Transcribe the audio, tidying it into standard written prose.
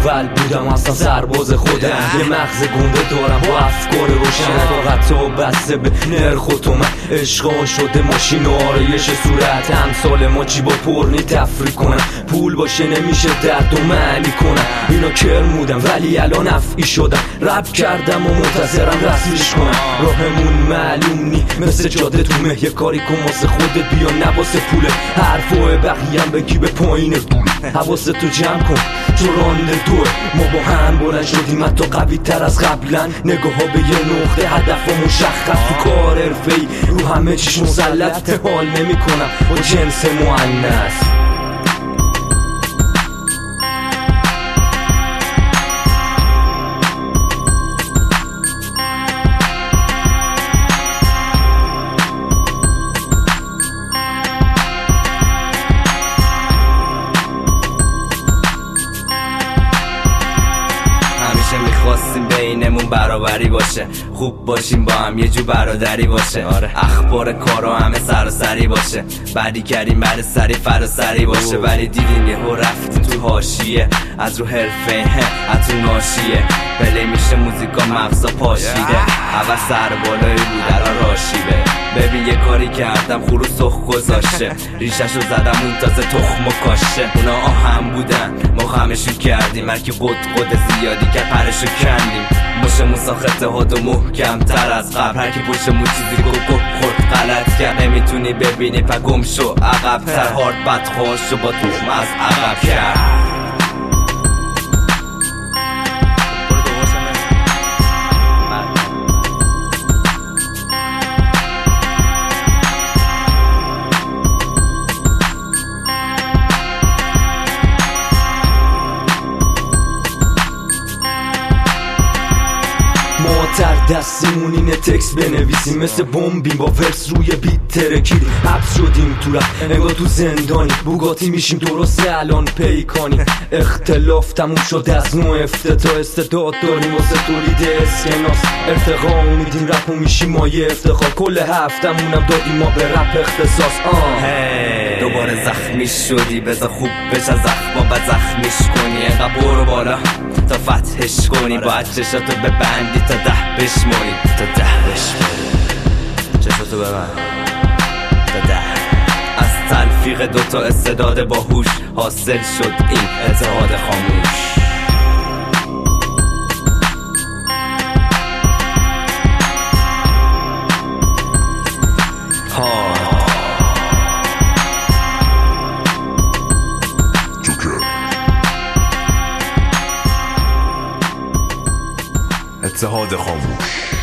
اول بودم اصلا سرباز خودم، یه مغز گنده دارم با افکار روشن، فقط تا بسته به نرخ و تومن، عشقا شده ماشین و آرایش صورت، همسال ما چی با پرنی تفریح کنم، پول باشه نمیشه درد و معنی کنم، اینا کرم بودم ولی الان افعی شدم، رپ کردم و منتظرم رسمیش کنم، راهمون معلوم نی مثل جاده تو مه، یه کاری کن واسه خودت بیا نواسه پوله، حرفای بقیم بگی به پایین حواست تو جمع کن تو رانده دوه، ما با هم بلند شدیم حتی قوی تر از قبلا، نگاه ها به یه نقطه هدف و مشخص، تو کار حرفه‌ای رو همه چیش مسلط، حال نمی کنم با جنس مؤنث. میخواستیم بینمون برابری باشه، خوب باشیم با هم یه جو برادری باشه، اخبار کارا همه سراسری باشه، بعدی کردیم بعد سری فراسری باشه، ولی دیدیم یهو رفتیم تو حاشیه، از رو حرفه از تو ناشیه، بله میشه موزیکا مغزا پاشیده، اول سر بالایی بود الان راشیبه، ببین یه کاری کردم خورو سخ گذاشته، ریششو زدم اون تازه تخم و کاشه، اونا آهم بودن ما خمشون کردیم، هرکی قد زیادی که پرشو کندیم، مشمون ساخته هاد و محکم تر از قبل، هرکی پشمون چیزی گفت خورد غلط کرد، نمیتونی ببینی پا گم شو عقب تر، هارد بدخواشو با تخم از عقب کرد. تر دستیمون اینه تکس بنویسیم، مثل بمبیم با ورس روی بیت ترکیدیم، حبس شدیم تو رفت انگار تو زندانی، بوگاتی میشیم درسته الان پیکانی، اختلاف تموم شده از نوع افتتاح، استعداد داریم واسه تولید اسکناس، ارتقا میدیم رپ و میشیم مایه افتخار، کل هفتمونم دادیم ما به رپ اختصاص. دوباره زخمی شدی بذار خوب بشه زخما بعد زخمیش کنی، انقدر برو بالا تا فتحش کنی، باید چشاتو ببندی تا 10 بشماری، تا 10 بشماری، چشاتو ببند تا 10. از تلفیق دوتا استعداد باهوش حاصل شد این اتحاد خاموش. اتحاد خاموش.